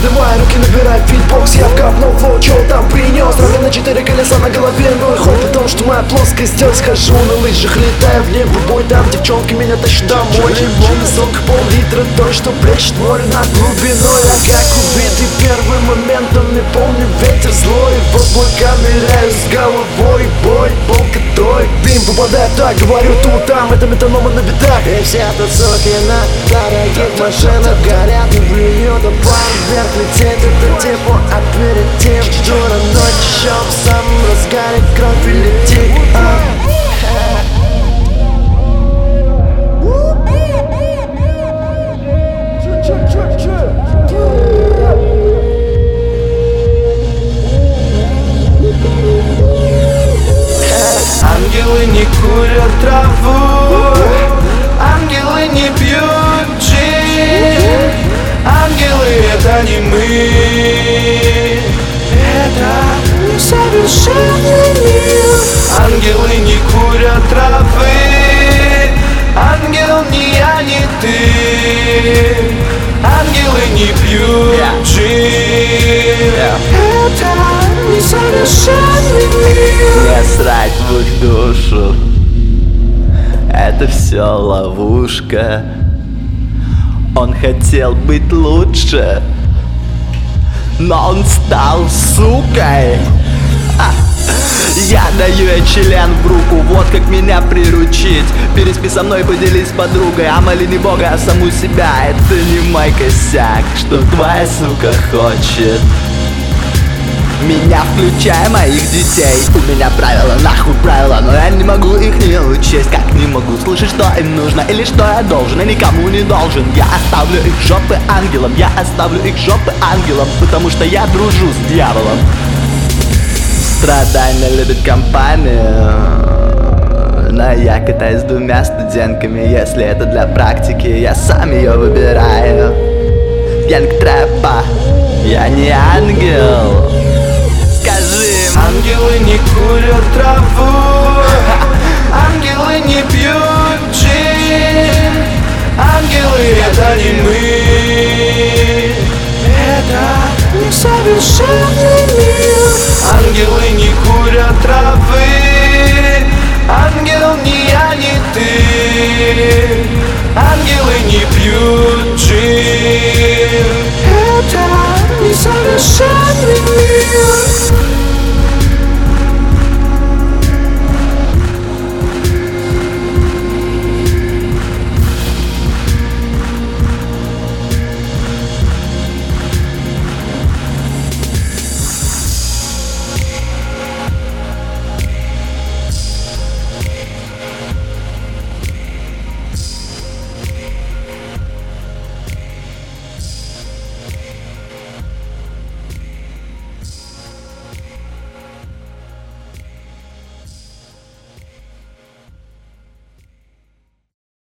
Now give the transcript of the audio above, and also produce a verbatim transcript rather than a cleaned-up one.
поднимай руки, набирай фитбокс. Я вкапнул флоу, чё там принес? Равен на четыре колеса на голове, ну и хоть потому, что моя плоскость. Я схожу на лыжах, летаю в небо, бой там девчонки меня тащат домой. Альбом высоко, пол-литра, то, что плещет море над глубиной. Я как убитый первым моментом, не помню ветер злой. В облака ныряю с головой, бой, болка той. Дым попадает, так говорю, тут, там, это метаномы на битах. И все тусовки на дорогих машинах горят, и блюет, а пар вверх летит. Это типа аперитив, дура, ночь еще в самом разгаре, кровь и летит. Ангелы не курят траву, ангелы не пьют джин. Ангелы — это не мы, это несовершенный мир. Ангелы не курят травы, ангел не я, не ты. Ангелы не пьют джин, это несовершенный мир. Не срать в их душу, это все ловушка. Он хотел быть лучше, но он стал сукой. А, я даю ей член в руку, вот как меня приручить. Переспи со мной, поделись с подругой, а моли не бога, а саму себя. Это не мой косяк, что твоя сука хочет. Меня, включая моих детей. У меня правила, нахуй правила, но я не могу их не учесть. Как не могу слышать, что им нужно или что я должен, и никому не должен. Я оставлю их жопы ангелам, я оставлю их жопы ангелам, потому что я дружу с дьяволом. Страдания любит компанию, но я катаюсь с двумя студентками. Если это для практики, я сам ее выбираю. Янг трэпа, я не ангел. Скажи им. Ангелы не курят траву, ангелы не пьют джин. Ангелы — это не мы, это несовершенный мир. Ангелы не курят травы, ангел не я, не ты. Ангелы не пьют джин, это несовершенный мир.